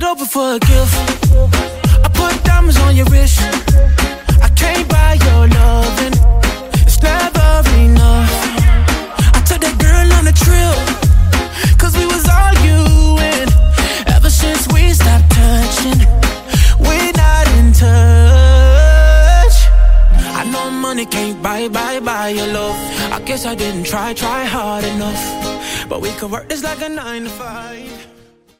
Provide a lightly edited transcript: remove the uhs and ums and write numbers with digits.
it open for a gift. I put diamonds on your wrist. I can't buy your loving. It's never enough. I took that girl on a trip, cause we was arguing. Ever since we stopped touching, we're not in touch. I know money can't buy your love. I guess I didn't try hard enough. But we could work this like a 9 to 5.